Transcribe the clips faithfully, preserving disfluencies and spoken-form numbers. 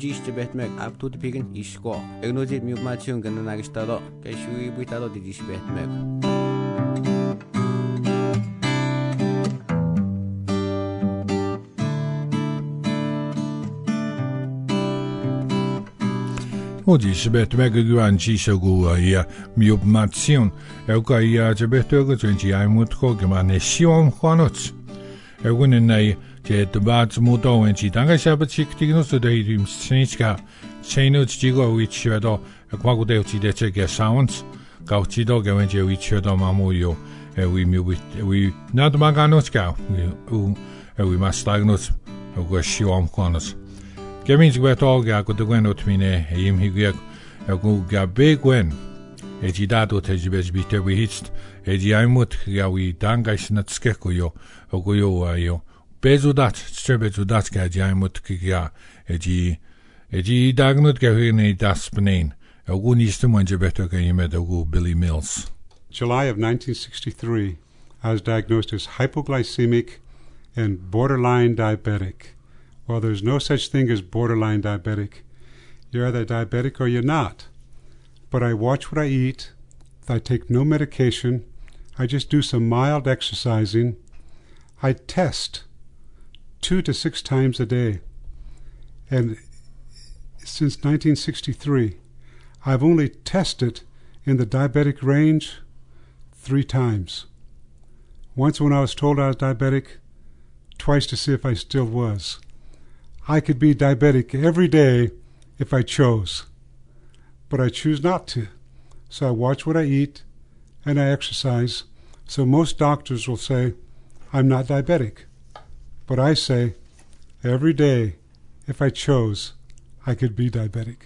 Giste Betmek up to the Pigin Ishko. Egnosit Mumation Ganagistado, Kashui Bitado di Betmek. Oggi si bet mega guanci sagu ia miopmation. Elka ia je betuga twenty ai mutko gemane siom kwanot. Elgun nei je debat mudo en ci tanga shabatik tignos de him sinska. Chaino chigo which do kwagu de ci de che sounds. Gauchi do gawen je which do mamuyo. E we mi we not maganos we we must diagnose go siom kwanot. Gemins gwet olga go de gwen otmine eim higyak go gabe gwen e gidado tejbes bite we hitst e di aimut ga we danga snatske ko yo go yo ayo bezudat strebezudat ga di aimut ga e di e di dagnut ga hine daspnen e go niste monje beto ga yime de go Billy Mills. July of nineteen sixty-three, I was diagnosed as hypoglycemic and borderline diabetic. Well, there's no such thing as borderline diabetic. You're either diabetic or you're not. But I watch what I eat. I take no medication. I just do some mild exercising. I test two to six times a day. And since nineteen sixty-three, I've only tested in the diabetic range three times. Once when I was told I was diabetic, twice to see if I still was. I could be diabetic every day if I chose, but I choose not to. So I watch what I eat and I exercise. So most doctors will say, I'm not diabetic. But I say, every day, if I chose, I could be diabetic.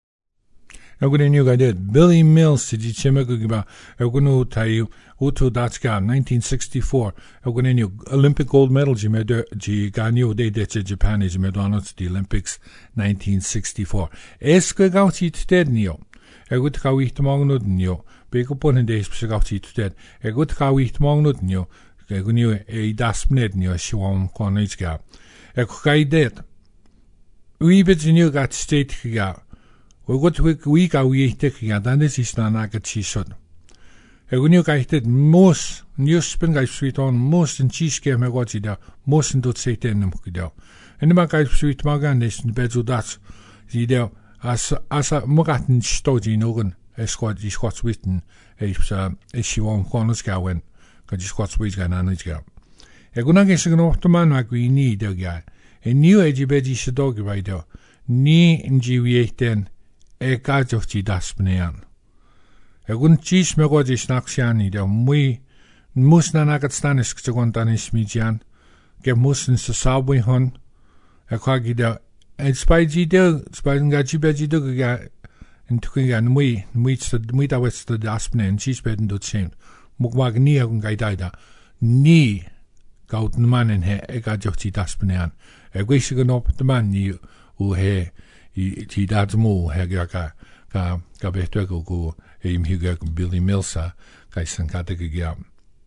Billy Mills di Chemaguba, Egunu Tayu, Utu Datska, nineteen sixty-four, Egunu Olympic gold medal, Jimedo, Jiganyo de Deche Japan is Medonos, the Olympics nineteen sixty-four. Escagauti Tednio, Egutkawi Magnudnio, Begupon and Days Psigauti Ted, Egutkawi Magnudnio, Egunu a Daspnednio, Shawam Konitska. Ekai dead. We bet in you got state here. We got we go we take ya dan this is na na gat shot. E gunyo kaitet most new spin guy sweet on most in cheese game I got it most in dot say ten mukida. And the guy sweet magan is bezu dat. Die der as as a mogatin stoji nogan a squad is squats witten is uh is she won corners gowen got you squats with gan an go. E gunage sig no to man like we need the guy. A new age beji shadog right there. Ni in G V eight ten e gajoch ti daspnean. E gun chis me godis naksiani de mui mus na nagat stanis kchagon tanis mijan ge musen se sabui hon e kwagi de e spaiji de spain gaji beji de ga in tukigan mui mui st mui da west de daspnen chis beden dot sem mugwag ni gun gaida ni gauten manen he e gajoch ti daspnean e gwisig no op de man ni u he I ti dat mo hega ka ka ka beto go go e mi hega Billy Milsa ka san ka de ga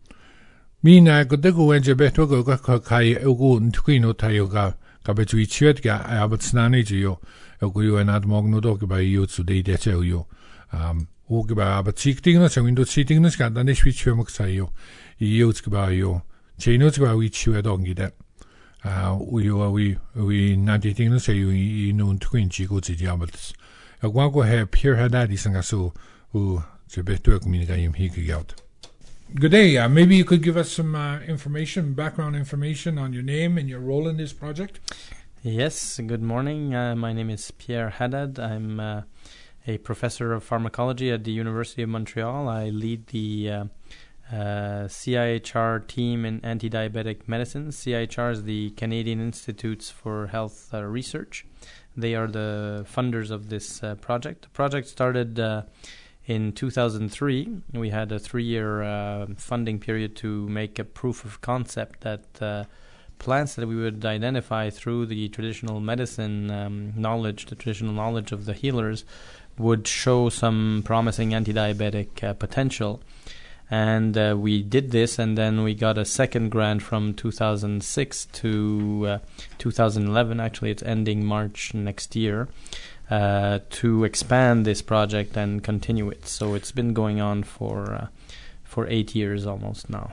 mina go de go enje beto go ka ka e go ntuino tayo ga ka betu I chet ga aber snani jo go yo enad mogno do ba yo zu de de che yo um o ga aber chikting no chang indo chikting no ska dan ne switch mo ka yo yo zu ba yo cheno zu ba wi chu do ngi de Uh, we we we not dating no say you know twenty go to diables. A guago have Pierre Haddad is so who the better communicate he out. Good day. Uh, maybe you could give us some uh, information, background information on your name and your role in this project. Yes. Good morning. Uh, my name is Pierre Haddad. I'm uh, a professor of pharmacology at the University of Montreal. I lead the uh, Uh, C I H R team in anti-diabetic medicine. C I H R is the Canadian Institutes for Health uh, Research. They are the funders of this uh, project. The project started uh, in two thousand three. We had a three-year uh, funding period to make a proof of concept that uh, plants that we would identify through the traditional medicine um, knowledge, the traditional knowledge of the healers, would show some promising anti-diabetic uh, potential. And uh, we did this, and then we got a second grant from two thousand six to uh, two thousand eleven. Actually, it's ending March next year, uh, to expand this project and continue it. So it's been going on for uh, for eight years almost now.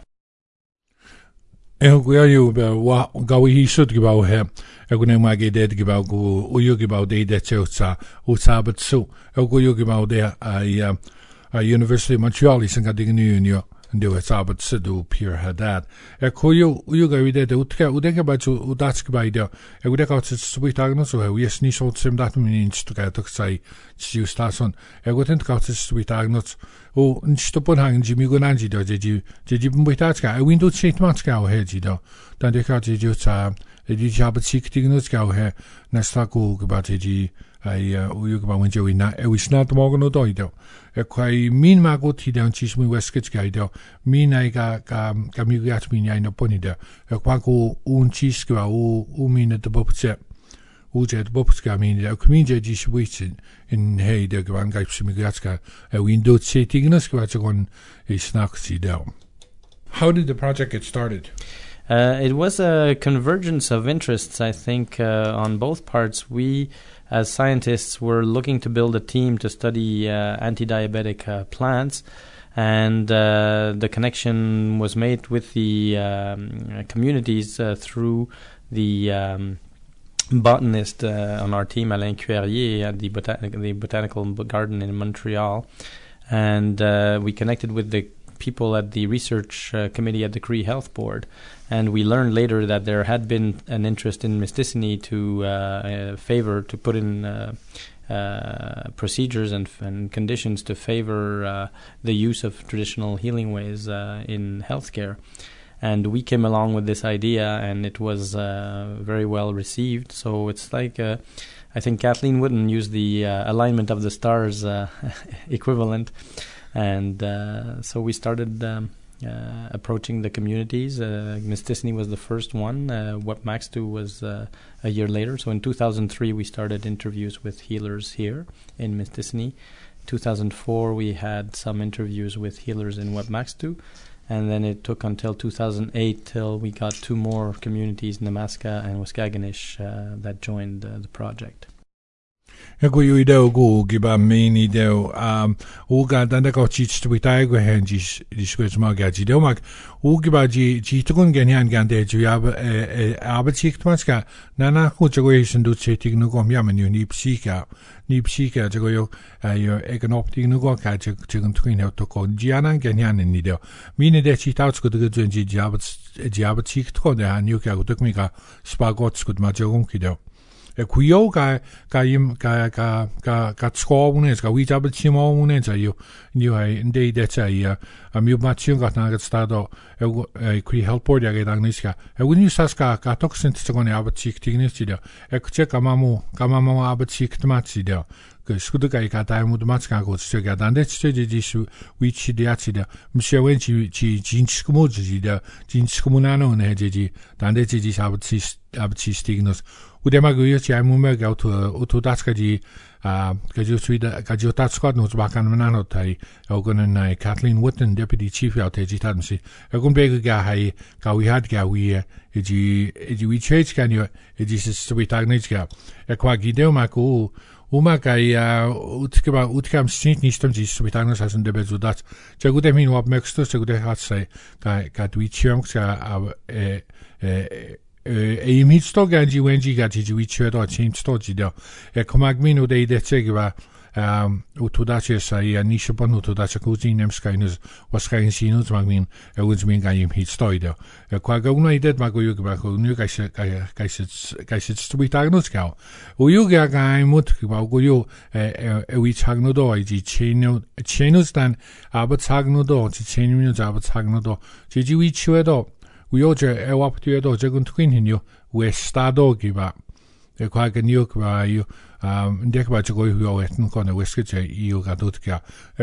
Eu eu wa gawi hi sud gibau he eu ne ma ge det gibau go u yu gibau de de tsa u sa but so eu go yu gibau de a a University of Montreal is nga ding nu nu ndio sa but so do Pierre Haddad e ko yu yu ga ide de utka u de ga ba u dats gibau de eu de ka tsu bit agno so he yes ni so sim dat min in stu ga tok sai tsu stason eu go tent ka tsu bit agno o nstopon hang Jimmy Gonanji do je je je mbitaska window sheet matska o he ji do dan de ka je ta de job sik tignoska o he na staku gba je ai o yu gba window ina e wi snat morgen no do do e kwai min ma go ti dan chis mi weskets ga do min ai ga ga ga mi gat min ai no poni do e kwa ko un chis gba o u min de bopse Ujet Bobska mean the community just waiting in hey the Grand Gipsy Migatska a window setting us on a snack see down. How did the project get started? Uh, it was a convergence of interests, I think, uh, on both parts. We, as scientists, were looking to build a team to study uh, anti-diabetic uh, plants, and uh, the connection was made with the um, communities uh, through the um, botanist uh, on our team, Alain Cuerrier, at the, botan- the Botanical Garden in Montreal. And uh, we connected with the people at the research uh, committee at the Cree Health Board. And we learned later that there had been an interest in Mysticiny to uh, uh, favor, to put in uh, uh, procedures and, and conditions to favor uh, the use of traditional healing ways uh, in healthcare. And we came along with this idea, and it was uh, very well received. So it's like, uh, I think Kathleen Wooden used the uh, alignment of the stars uh, equivalent. And uh, so we started um, uh, approaching the communities. Uh, Mysticiny was the first one. Uh, Webmaxtu was uh, a year later. So in two thousand three, we started interviews with healers here in Mysticiny. two thousand four, we had some interviews with healers in Webmaxtu. And then it took until two thousand eight till we got two more communities, Namaska and Waskaganish, uh, that joined uh, the project. Ego yu ideo go giba main ideo um uga danda ko chich to bitai go hen jis diskwes ma ga jideo mak ugi ba ji ji tukun gen han gan de ju ab arbeitsik tmaska nana ko jago isen du chetik no go mya menu ni psika ni psika jago yo yo ekonoptik no go ka jigun tukun he to ko jiana gen han ni deo mine de chi tauts go de ji ji arbeitsik to de han yu ka go tuk mi ka spagots go ma jogum kideo e kuyo ga ga im ga ga ga ga tskovune ga wi jabel chimone za yo ni ai inde de cha ya a mi ma chiun ga na ga stado e Cree Health Board ya ga dagniska e wini saska ga toksent tsgone abatsik tignis de e kuche kamamu kamamu abatsik tmatsi de 그 스쿠드가 가다 모두 맞가고 저기 안데 저기 지수 위치 대야치다 무시wen 지 지 진치스모지다 진치스모나노 네제지 단데 지지 샤브치 아브치 스티그노스 우데마고요 지아무메 가우토 오토다스카지 아 가지고 수이다 가지고 다스카노 바칸나노 타이 오고는 나이 Kathleen Wooden deputy chief out there 지탄시 오군 베그가 하이 가위하드가 위에 이지 이지 위체치 간요 이지 스위타그니츠가 에콰기데오 마고 Umaga utkaba utkam sint nistam ji subitanos hasen de bezudat. Jagude min wab mextos jagude hat sei ga ga dwichum ga e e e imitsto ganji wenji ga ji wichwe do chimsto ji do. E komag min ude ide tsegwa um utudache sai anisha pon utudache kuzinem skainus waskain sinus magmin e uzmin ga im hitsto ide. E kwaga una ide mago yug ba ko nu ga se ga se ga se subitanos ga. Uyuga ga mut ba go yo e e wi chagno do ji chenu chenus dan aber chagno do ji chenu aber chagno do ji ji wi chwe do uyoje e wap tu do jegun twin hinyo we stado giba e kwaga new ba you um ndek ba jogo hu etn kona weske yu ga dotka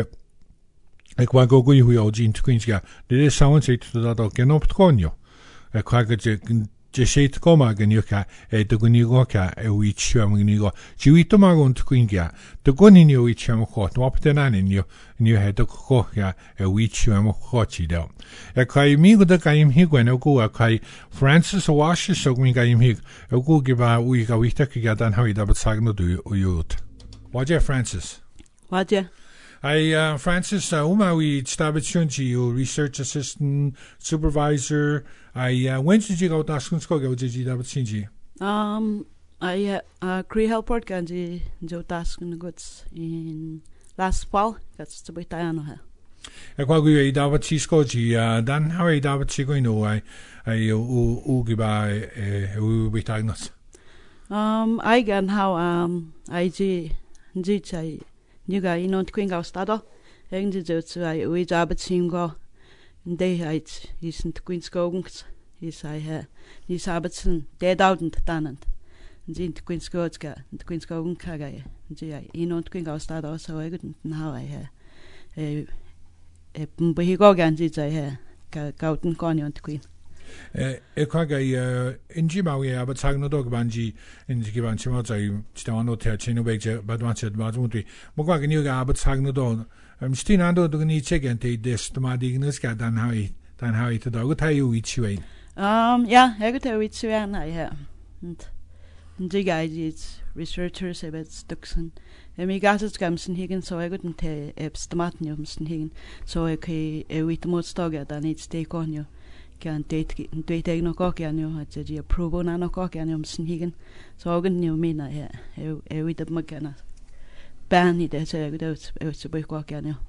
e kwaga go hu yo jin twin ga de sound se tu do genop konyo e kwaga je je shit koma ganyuka e to gunigoka e wichu amgnigo jiwito magon twinga to gonini wichu amko to optenani nyo nyo he to koka e wichu amko chido e kai migo da kai migo no go kai Francis Wash so mi kai migo e go giba wi ga wita ki dan hawi da besagno du uyut waje Francis waje I, uh, Francis, uh, uma we stabitsunji, you research assistant, supervisor. I, uh, when did you go to Askunsko go to Dabitsinji? Um, I, uh, uh, Cree Helport Ganji, Joe Taskun goods in last fall. That's the way I know. E qua qui Davitsisko, uh, Dan Harry Davitsigo, no, I, I, Ugiba, e Ubitagnos. Um, I gan how, um, I G, G, Nuga in on Queen Gaustado, and the Jets I we Jabbat Singo, and they heights, isn't Queen's Gogens, is I have, is Abbatson, dead out and tenant, and the Queen's Gotska, and Queen's Gogen Kaga, and the in on Queen Gaustado, so I couldn't know I have a a Buhigogan, I have Gouten Conyon to Queen. E kwaga in Jimawi aber sagen no dog banji in giban chimo zai stano te chino beje badwanche badmutri mo kwaga ni ga aber sagen no do am stina do do ni chegen te des ma dignus ga dan hai dan hai te dog tai u ichi um yeah I got a ichi wen I have and the guys it's researchers about Stuxen and me gas it gamsen higen so I couldn't te ebstamaten jumsen higen so okay e wit mo stoga dan it's take on you can date date no cock and you had to approve on no cock and I'm sneaking so I can you mean I I with the McKenna ban it as I was a boy cock and you.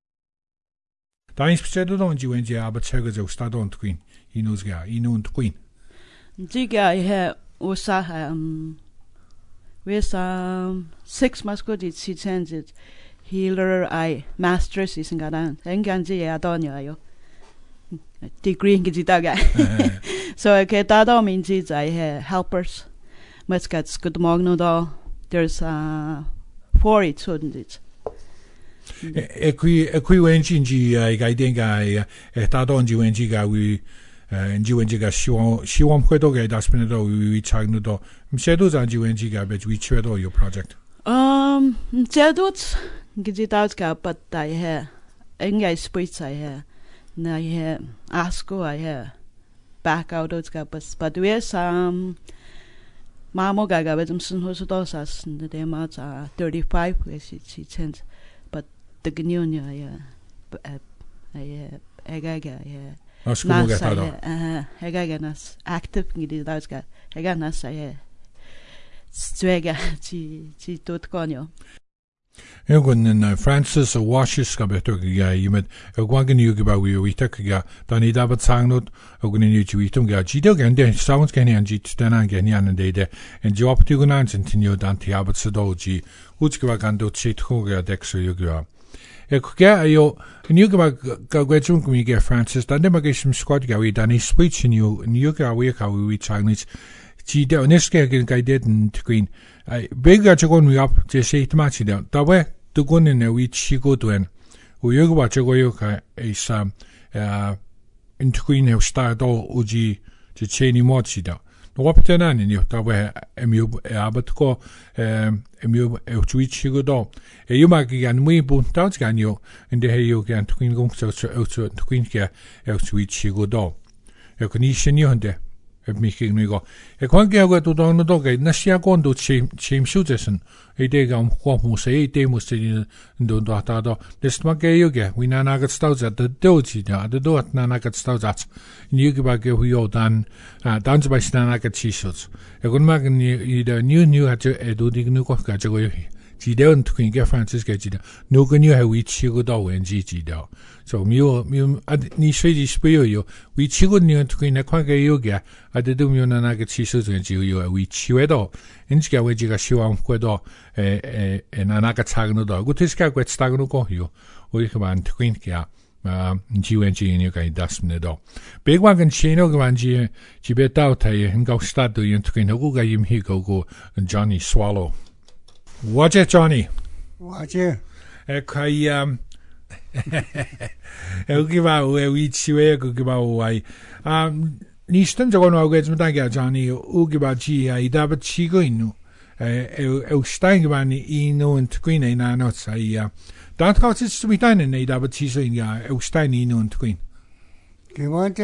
Dains besedo don't you when you aber chegos of stadon queen he knows ga he known queen. Jiga I have was um with um six months good it she sends it healer I masters is in gadan and ganji adonia yo. Degree in Gidaga. So okay, that all means is I have helpers. Let's get good morning though. There's uh four it shouldn't it. E qui e qui wenji nji ai ga denga e ta don ji wenji ga wi nji wenji ga shiwon shiwon pwedo ga da spin do wi chagno do. Msedo za ji wenji ga bet wi chwedo your project. Um msedo Gidaga ga but I have engai spits I have. Na I ask I have back out of the but we um Mamo Gaga with them soon who's dosas and the amounts are thirty five which she sends but the Gnunia I I I gaga yeah Nas I gaga nas active in those guys I got nas I Strega ci ci tot conio. Egon in Francis Washes ga beto ga yimet egwagen yu ga wi wi tak ga dani da bat sangnot ogun ni ju itum ga jido ga de sounds ga ni an jit dana ga ni an de de en job tu gunan continue dan ti abat sodoji uch ga gan do chit ho ga dexo yu ga e ga ayo ni ga ga gwechum mi ga Francis dan de ma ga shim squad ga wi dani speech ni ni ga wi ka wi changnis ji de neske ga ga de green I bigger to go me up to say to match down. That way, to go in a week she go to an. We go watch a go yoka is um uh in Queen have started all Uji to chain him watch down. No what then in you that way a mu abat go um a mu out to each go down. A you might get me boon down can you and the hay you can Queen go so out to Queen care out to each go down. You can eat in you and there. Making me go. A quantia go to down the dog, Nasia gondo chim chim shooters, a day gum, what must say, they must in do dotado. This magayoga, we nana got stouts at the doji, the door at nana got stouts at. You give back who you done, dance by snana got chisels. A good magan either new new had to do the new cock at your G down to Queen get Francis get it. No can you have which you go down and G G down. So mu mu ni shady spill you, which you couldn't to Queen a quagga yoga at the doom you naga chisels and you which you at all. And she got which you got show on quedo and anaga tagno dog. Good is got quite stagno go you. We come on to Queen care. Um, G and G and you can dust me the dog. Big wagon chino go and G G bet out and go start doing to Queen who got him he go go and Johnny swallow. Watch it, Johnny. Watch it. Okay, um, I'll give out where we chew, I'll give out why. Um, Nistan jago no agets mataga jani ugibaji ai dabat chigo inu. Eu stein gebani inu and queen in anots ai. Dat gaat het te bieden nee dabat chiso in ja eu stein inu and queen. Gewante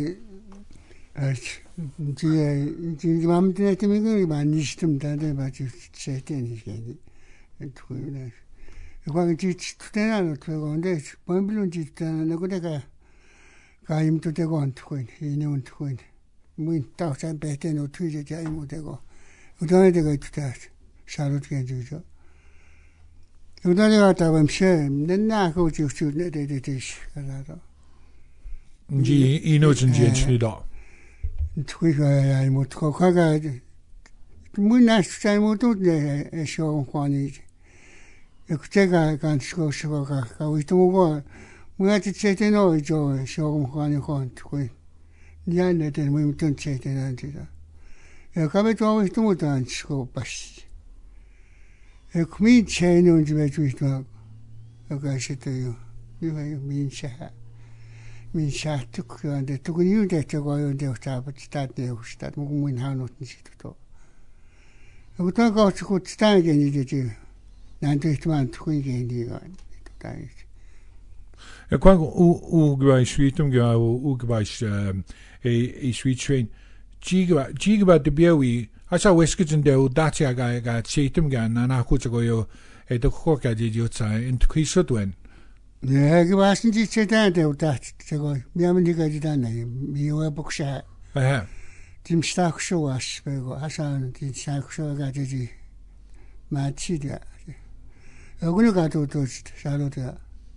als die die mam de te mir man nicht stimmt da was ich nicht gehen. Queen. Ich war nicht stehen und und Bambelun nicht da gut 가임도 되고 안 되고 이년 되고 뭐 딱산 배때 놓 투지 자이 못 되고 우다에 되고 있다 샤롯게 주죠 우다에 갔다 보면 맨날 그 주주 내대대시 가라도 지 이노진 지치다 투이가 못 가가 문나 잘못도 내 쇼관이 그때가 간스고 쇼가 가고 있던 무엇이 제대로 이제 쇼공관이 혼투고 니안에들 무슨 제대로한지다. 에 가면 좀 있으면 안 치고 빠시. 에 그미 제는 집에 주시도 아가시도요. 이거 민샤 민샤 특별한데 특히 이제 저거 이제 잡을 스타트 스타트 무슨 하는 것도. 그것도 가지고 스타게 이제 난도 있지만 특히 이게 이거 다 Ja, kwam u u bij Sweetum ga u u bij e e Sweet Train. Giga giga de biawi. Asa wesketen de datia ga ga Sweetum ga na na goed go yo e de khoka je jo tsai in tquiso doen. Ja, ge wasen die zetan de dat go. Mi am ni ga di dan mi wa boksha. Aha. Dim stark show as go. Asa di stark show ga je ma chi de. Ogunu ga to to shalo de.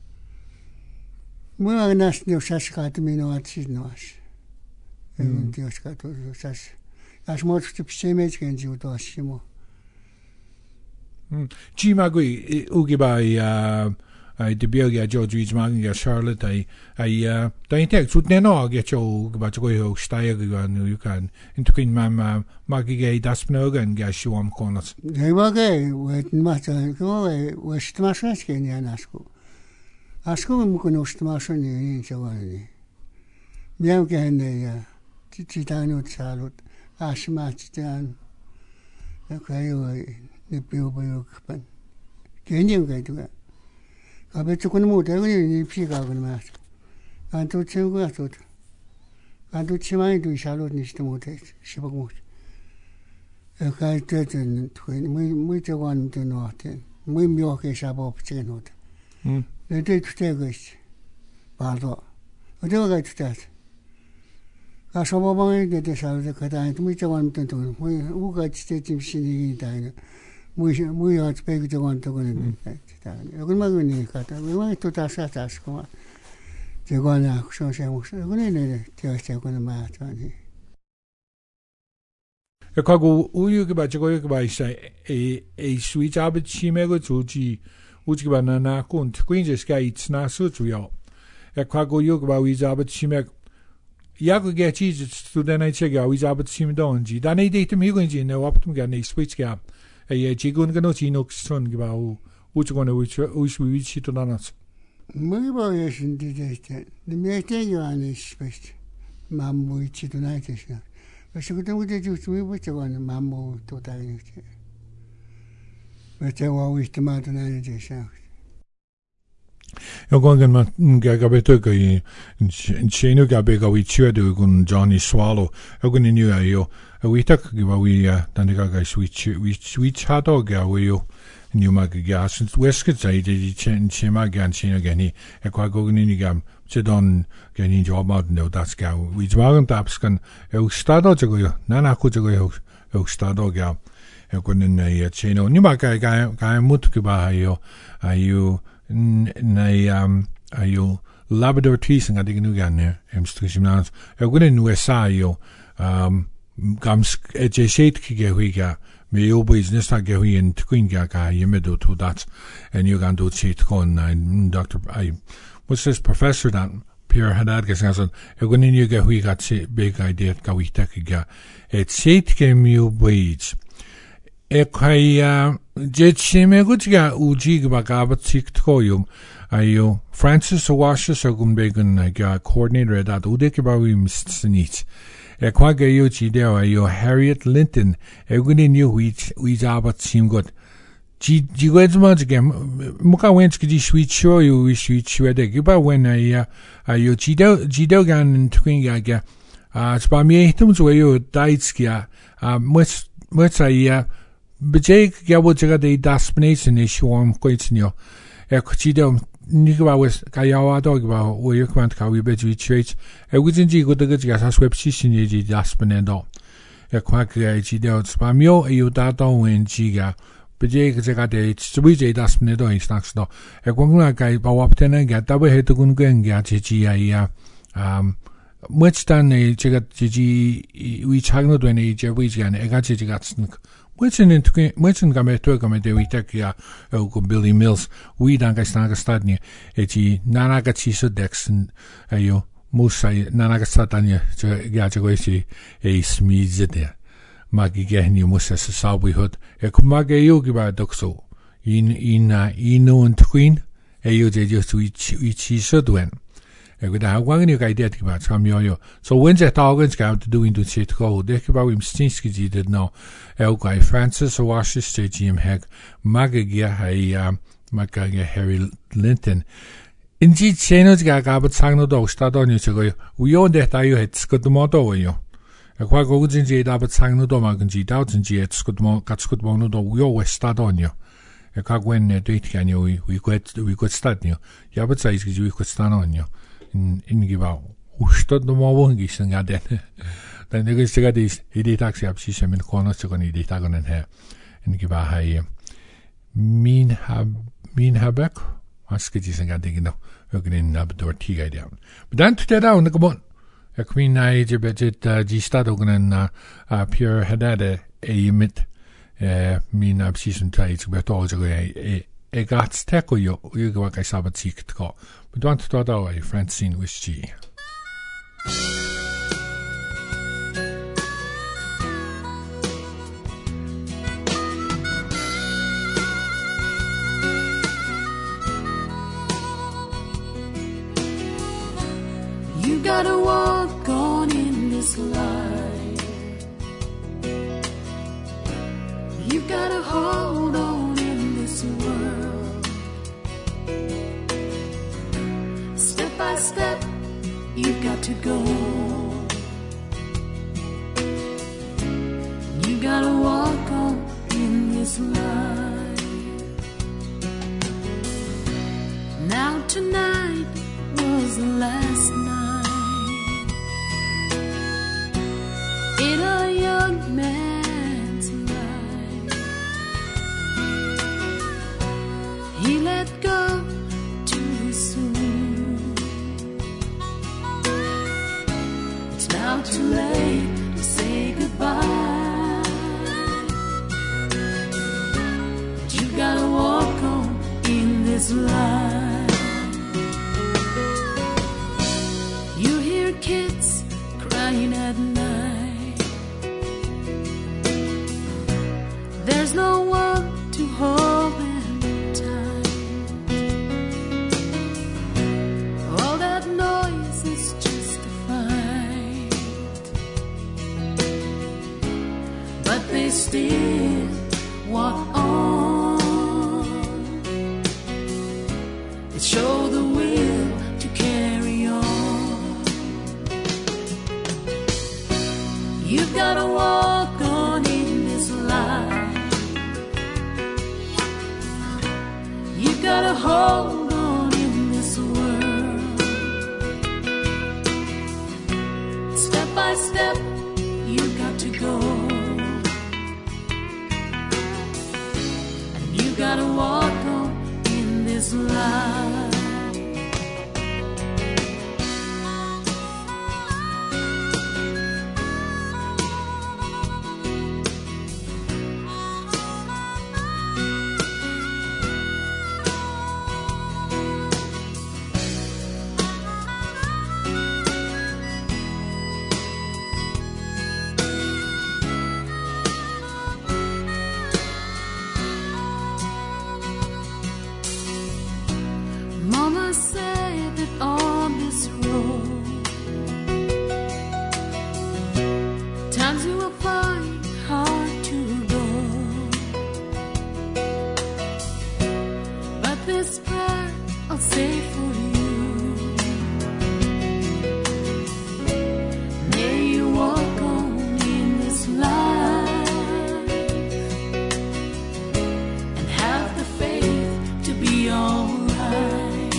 Moi nas ne usas kat mino atsis nos. Un dios kat usas. As mo tu psemej genji udashimo. Hm. Ji magui ugi bai ai de bioga George Magen Charlotte ai ai da intek tut ne no ge cho ba cho go staier go nu you can in twin mam magi ge das mnogen ge shom konas. Ge magi wet mat go we stmasas ge ne nasku. Asko mo kono stmasas ne jawani. Miam ge ne ya titano charlotte asmatitan. Akayo ne bio bio kpan. Ge ne ge do. 아베 조금 못 되고 이 피가 그러면 안도 친구가 또 안도 치마이도 샤로 니스도 못 해. 십억 못. 갈 때는 뭐 저거는 노한테 뭐 묘하게 샤보 붙이는 것. 음. 내대 투자가 있지. 봐도 어디가 투자. 아 소모방에 내대 샤로데 가다니 뭐 저거는 또 뭐, 우가 진짜 좀 신이다. muy muy aspecto de cuanto con el yo creo que ni cata me esto está está como llegó a la acción se con el tío este con el más 야 가고 우유가 봐 저거 그 봐이사 에에 스위치 아베 치메고 조지 우지가 바나나 콘 트퀸제스가 있나 수주요 야 가고 요가 봐 위자베 치메 야고게 치즈 스튜던트 체가 위자베 치메도 온지 다네 데이트 미고인지 네 와프tum 가 네 스위치가 예, 지금 그노 지녹스론 기바우 우주권에 우주 우주 위치도 나눴어. 뭐가 예신데 됐대. 내가 안에 스페이스. 맘모 위치도 나했어. 그래서 그때 그때 주스미 붙여가는 맘모 또 다니지. 그때 와 위스마도 나는지 샤. 요건 만 가가베토 그 인체노 가베가 위치에도 군 조니 스왈로 요건 뉴아요 위탁 기바위 단데가가 스위치 위치 하도 가고요 뉴마가 가스 웨스크 자이지 첸 체마간 체나가니 에콰고그니니가 제돈 괜히 조마도 다스가 위즈마간 답스간 요 스타도 저거요 나나코 저거요 요 스타도가 요건은 예 체노 뉴마가 가 가 무트기바요 아유 nei um ayo Labrador teasing I think nu gan ne em stuksimnans eu gune nu sa yo um gams je shet kige huiga me yo business ta ge huin twin ga ga yemedo to that and you gan do chet kon Doctor I what's this professor that Pierre Haddad gesan eu gune nu ge huiga che big idea ga wita kiga et shet ke mu buis e kai 제 치매고지가 우지가 가바틱토요 아유 프란시스 와셔서 군베근 가 코디네이터 다 우데케바위 미스니치 에 과게요 지데요 아유 해리엇 린턴 에군이뉴 위치 위자바 팀got 지 지고즈마지게 뭐가 웬스키지 스위치요 위 스위치웨데 기바 웬아야 아유 지데요 지데요 간 트윙가게 아 스파미에 히tum즈웨요 다이츠키야 아 뭐스 뭐사이야 Bejek gabotiga de daspnation is warm quaitino. E cochido Nicola was Gayawa dogba, where you can't carry better church. A within Gigo the Gas has web sissini daspenendo. A quack gido spamio, a you dato when Giga. Bejek zagade, Switch daspenedo in snacks no. A quangla guy bawapten get double head to Gunga Gia. Um, much done a Jagat Gigi, which hang when a Jawigan, a gadget got snug. Mwetsen in mwetsen game to game de witakia o Billy Mills we dan ga snaga stadnie eti nanaga chiso dexen ayo musa nanaga stadanie ja ja goisi e smize de magi gehni musa se sawi hot e kumage yogi ba dokso in in ino und queen e yo je just we we chiso dwen e guda wangni ga idea tiba samyoyo so when's it all going to do into shit go de ba we mstinski did no el guy Francis Washington Jim Heg magagia hay magagia Harry Linton inji cheno ga ga ba changno do stadoni 저거 우연데 다요 했스것도 못어요 kwa go jinji da ba changno do ma gunji da jinji 했스것도 못 같이것도 못노도 우여 웨스타도니요 e kwa gwen ne date kanyo we we got we got stadni요 ja ba tsais gi we got stano니요 in in giba 우스터도 뭐 원기 생각된 Dan ik zeg dat is idee taxi op zich met gewoon zo kan idee tagen en her en ik waar hij min hab min habek als ik die zeggen dat ik nog ook in naar door tiga idee. Maar dan te daar en gewoon ik min hij je budget die staat ook een pure hadade e met min op zich een tijd bij toch zo e e gaat steko yo je wat ik sabat ziek te gaan. Maar dan te daar wij Francine Wischi. You gotta walk on in this life. You gotta hold on in this world. Step by step, you've got to go. You gotta walk on in this life. Now tonight was the last night in a young man's life. He let go too soon. It's now too late to say goodbye. But you gotta walk on in this life. You hear kids crying at night. There's no one to hold them tight. All that noise is just a fight. But they still walk on. They show the will to carry on. You've gotta walk on in this life. You gotta hold on in this world. Step by step, you got to go. And you gotta walk on in this life. Times you will find hard to go, but this prayer I'll say for you. May you walk on in this life and have the faith to be alright.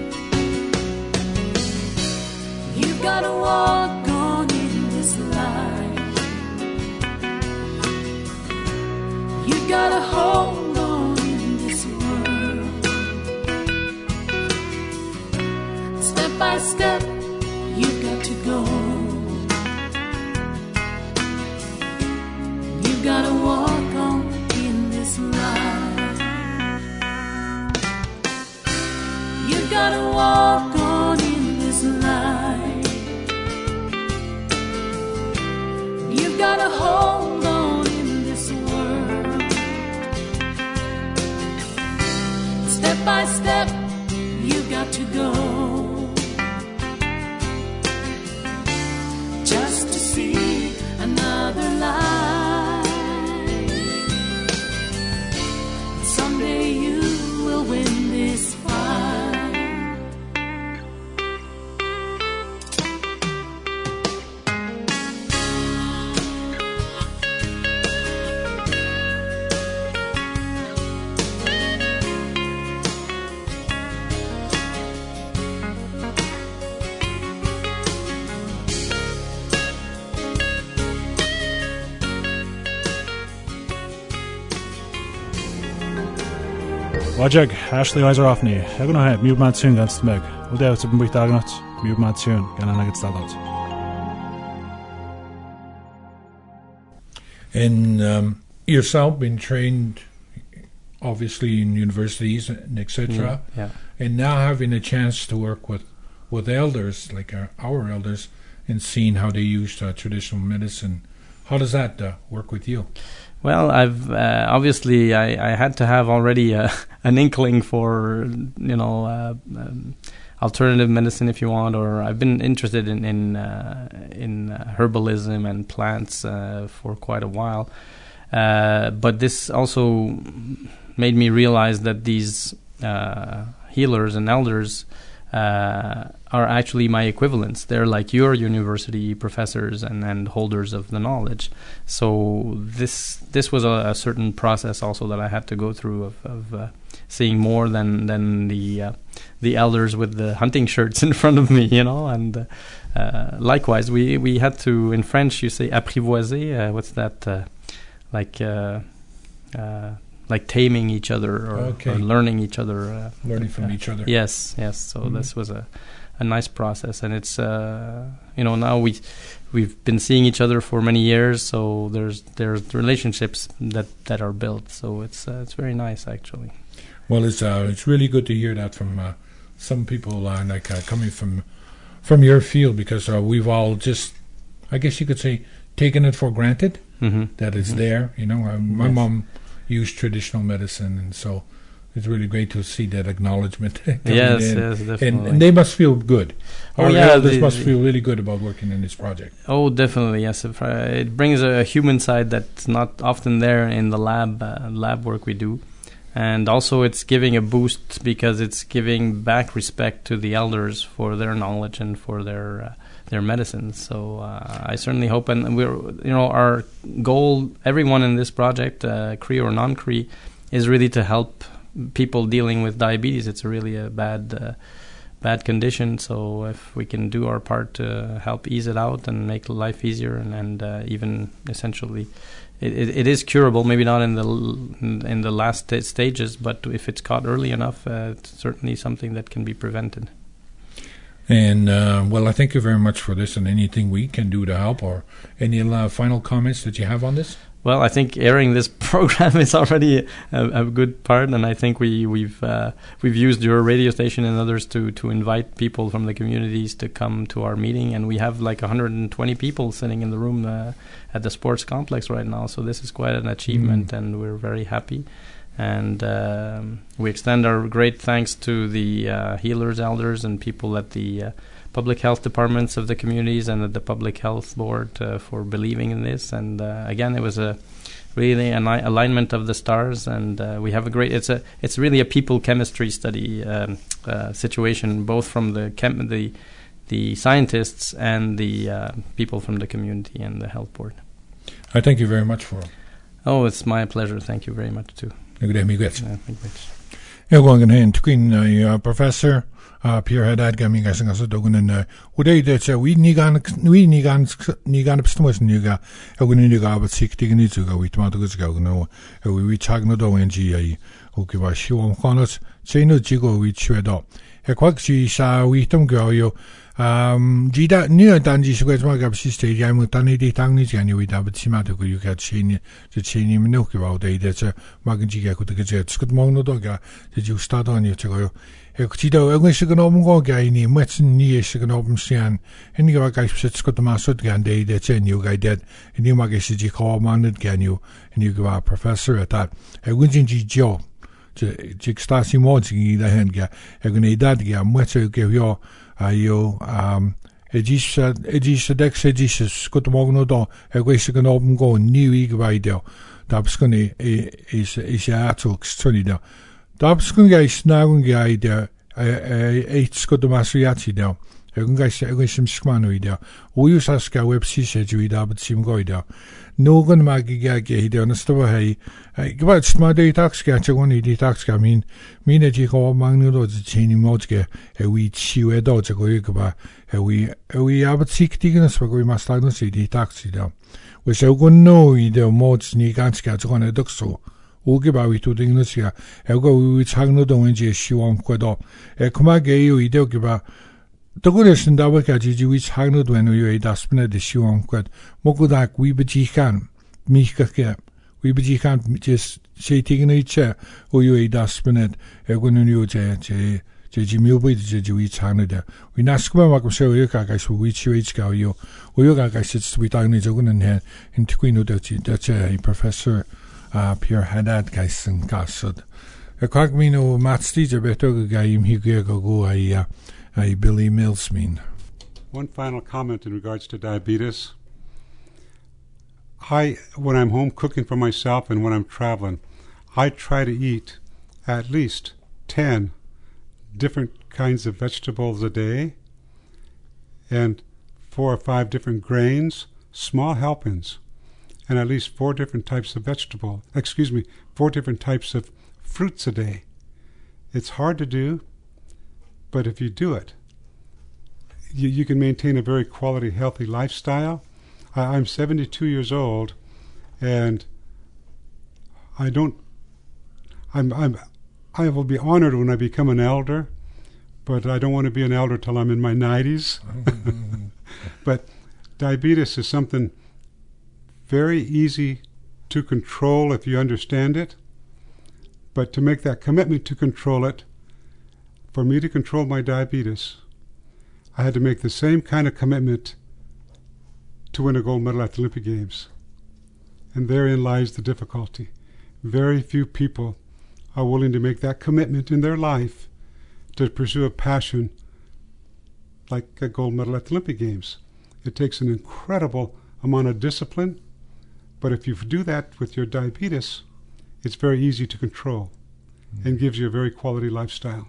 You've got to walk on in this life. You've got to hold on in this world. Step by step, you've got to go. You've got to walk on in this life. You've got to walk on in this life. You've got to hold on in this world. Step by step, you've got to go. Just to see another life. Someday you will win this fight. Wajag, Ashley Weiser-Offney, Egan O'Head, Mute Mad Tune, Gans Meg. Ude, it's a bit dagnot, Mute Mad Tune, Gan Anagit Stalot. And um, yourself been trained, obviously, in universities and et cetera. Yeah. And now having a chance to work with, with elders, like our, our elders, and seeing how they use uh, traditional medicine. How does that uh, work with you? Well, I've uh, obviously I, I had to have already uh, an inkling for you know uh, um, alternative medicine, if you want, or I've been interested in in, uh, in uh, herbalism and plants uh, for quite a while. Uh, but this also made me realize that these uh, healers and elders uh, are actually my equivalents. They're like your university professors and, and holders of the knowledge. So this this was a, a certain process also that I had to go through of, of uh, seeing more than than the uh, the elders with the hunting shirts in front of me, you know. And uh, likewise, we we had to, in French you say apprivoiser. Uh, what's that? Uh, like. Uh, uh, like taming each other or, okay. or learning each other. Uh, learning from uh, each other. Yes, yes. So Mm-hmm. this was a, a nice process, and it's uh, you know now we we've been seeing each other for many years, so there's there's relationships that, that are built. So it's uh, it's very nice actually. Well, it's uh, it's really good to hear that from uh, some people uh, like uh, coming from from your field, because uh, we've all just, I guess you could say, taken it for granted Mm-hmm. that it's Mhm. there. You know, uh, my Yes. mom used traditional medicine, and so it's really great to see that acknowledgement coming Yes, in. yes, definitely. And, and they must feel good. Oh, Our yeah, elders they- must they- feel really good about working in this project. Oh, definitely, yes. If, uh, It brings a human side that's not often there in the lab uh, lab work we do, and also it's giving a boost because it's giving back respect to the elders for their knowledge and for their uh, their medicines. So uh, I certainly hope, and we're you know our goal, everyone in this project, uh, Cree or non-Cree, is really to help people dealing with diabetes. It's really a bad. Uh, bad condition, so if we can do our part to help ease it out and make life easier, and, and uh, even essentially it, it, it is curable, maybe not in the l- in the last st- stages, but if it's caught early enough, uh, it's certainly something that can be prevented. And, uh, well, I thank you very much for this, and anything we can do to help, or any uh, final comments that you have on this? Well, I think airing this program is already a, a good part, and I think we, we've uh, we've used your radio station and others to, to invite people from the communities to come to our meeting, and we have like one hundred twenty people sitting in the room uh, at the sports complex right now. So this is quite an achievement, Mm. and we're very happy. And um, we extend our great thanks to the uh, healers, elders, and people at the uh, public health departments of the communities and at the public health board uh, for believing in this. And uh, again, it was a really an alignment of the stars, and uh, we have a great. It's a it's really a people chemistry study um, uh, situation, both from the chem the the scientists and the uh, people from the community and the health board. I thank you very much for it. Oh, it's my pleasure. Thank you very much too. Good day, Miguel. Uh, thank you. Jag går in här Queen uh, professor uh, Pierre Haddad gaming as nga sa dogun na uday det sa we ni gan we ni gan ni gan bestumus ni ga ogun ni ga but sik tigni zu ga we tma dogus ga no we we chag no do ngi ai o ki ba shiwom khanos cheno jigo we chwedo he kwak chi sa we tum go yo um jida ni dan ji shwe ma ga si stage ai mu tani di tang ni ja ni we da but sima de go you ga chini je chini no ki ba uday det sa ma ga ji ga ko de ge skut mo no do ga je ju sta do ni che go e ci do e si gan open go ga ni met ni si gan open sian en ni ga ga sit skut ma sut gan de de chen you ga dead en ni ma ga si ji ko man it gan you en you go professor at that e win ji jo je je sta si mo ji da hen ga e gan e dad ga met ge yo ayo um e ji e ji se dex e ji skut mo no do e go si gan open go ni wi ga do da skuni e is is ja to study do Dabskun guys nagun guy there eight skod masriati there. Egun guys egun sim skmanu there. We use aska website said you da but sim go there. No gun magi gage there on sto hey. Gvat smade tax ga chgon di tax ga min min ji ko magnu do chini modge e we chi we do go gba e we we ab sik dignus go we must like no see di tax there. We so gun no ide mods ni ganska chgon e dokso. 오게 바위 도딩노시야 에고 위 창노 동인지 시원 거도 에 그마게 요 이데오게 바 도고레신다고 가지지 위 창노 도에노 요 이다스네 데 시원 거 모고다 위비지칸 미히카게 위비지칸 just 세티그네 이체 오요 이다스네 에고는 요제 제 제지미오베 제지위 창노데 위 나스쿠마 마고 세요 가가시 위치위치가 요 오요 가가시 스비 당네 저거는 해 인티쿠이노 데치 데체 professor Uh, Pierre Haddad gaisen gasod. E kwag mi no matstid er betog gaim hige go go a a Billy Mills mean. One final comment in regards to diabetes. I, when I'm home cooking for myself and when I'm traveling, I try to eat at least ten different kinds of vegetables a day and four or five different grains, small helpings, and at least four different types of vegetable, excuse me, four different types of fruits a day. It's hard to do, but if you do it, you, you can maintain a very quality, healthy lifestyle. I, I'm seventy-two years old, and I don't, I'm, I'm, I will be honored when I become an elder, but I don't want to be an elder till I'm in my nineties. But diabetes is something very easy to control if you understand it, but to make that commitment to control it, for me to control my diabetes, I had to make the same kind of commitment to win a gold medal at the Olympic Games. And therein lies the difficulty. Very few people are willing to make that commitment in their life to pursue a passion like a gold medal at the Olympic Games. It takes an incredible amount of discipline, but if you do that with your diabetes, it's very easy to control and gives you a very quality lifestyle.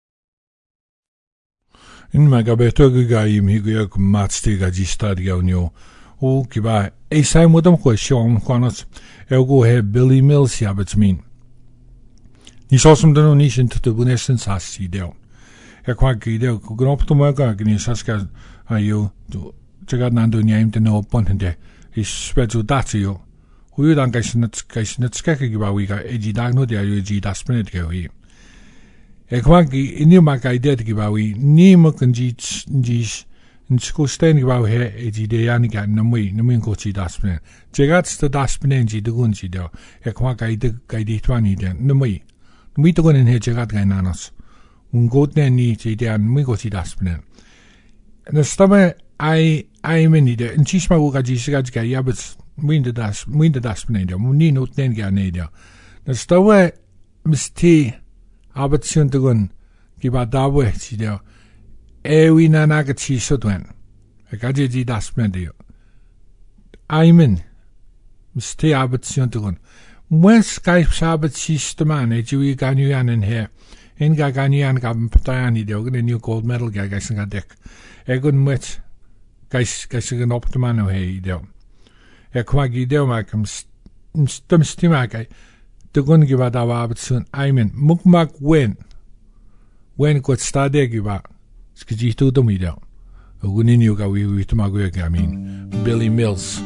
In magabeto gaim higuyak matstiga gistadiaunio o kiba e sai modam ko shon kwanos ego he Billy Mills yabets mean. Ni sosum dano nishin to bunesin sasi deo. E kwa gideo gnopto maga gni saska ayo chegad nando nyaim de no pontende is spezu datio. Huyu dan gaisnet gaisnet skeke giba wiga eji dagno de ayo eji daspenet ge hui. E kwa gi ini maga ide giba wi ni mo kanji njis nsko sten giba he eji de yani ga namui namin ko chi daspenet. Chegad sta daspenet ji de gun ji de. E kwa ga ide ga ide twani de namui. Namui to gonen he chegad ga nanos. Un godne ni ji de an namui ko chi daspenet. Na stame ai ai meni de nchishma wo ga ji siga ga yabets Mwinde das, mwinde das beneden, mwine not nen ga neder. Na stawe misti arbeitsun tugun giba dawe si der. Ewina nagachi sodwen. Gaji das medio. Aimen. Mste arbetsion tugun. Mwen Skype sabat sisteman e jui ganyuan in here. In ga ganyuan gabn patayani de ogun new gold medal ga gaisen ga dek. Egun mwet gais gaisen optimano he de. E kwagi de ma kam stum stima ga. Tugun giva da arbetsion aimen mukmak wen. Wen kot stade giva. Skijito do mi de. Ogun new ga wi wi tumago ga min. Billy Mills.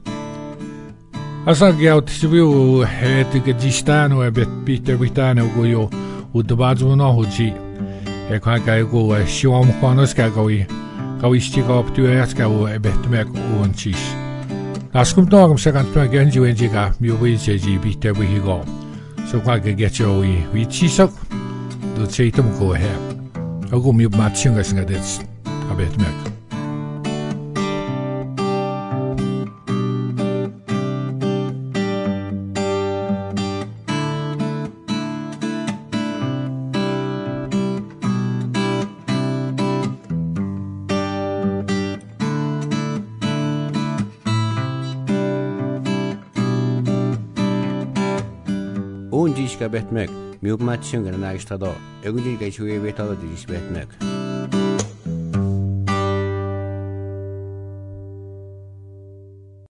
Asa gjaut siviu het gestano e bet Peter Vitano go yo u dbazu no hoji e kwa ga go shiwam khonos ka go i go isti go op tu es ka u e bet me ko on chis askum to agam sekant pa genji wenji ga mi wi jeji Peter wi go so kwa ga get yo i wi chisok do cheitum go he agu mi ma chinga singa dets a bet me Onde iska betmek, mi upmatching na istado. Egunji ga chui betado de is betmek.